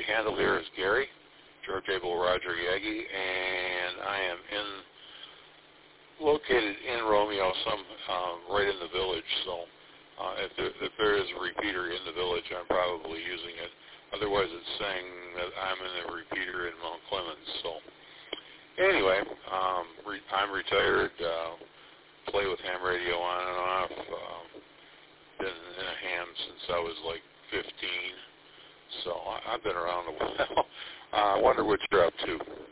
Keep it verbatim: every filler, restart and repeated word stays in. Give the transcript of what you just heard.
handle here is Gary, George Abel Roger Yagi, and I am in located in Romeo, some uh, right in the village. So uh, if, there, if there is a repeater in the village, I'm probably using it. Otherwise, it's saying that I'm in a repeater in Mount Clemens. So anyway, um, re- I'm retired. Uh, play with ham radio on and off. Um, been in a ham since I was like fifteen. So I, I've been around a while. I uh, wonder what you're up to.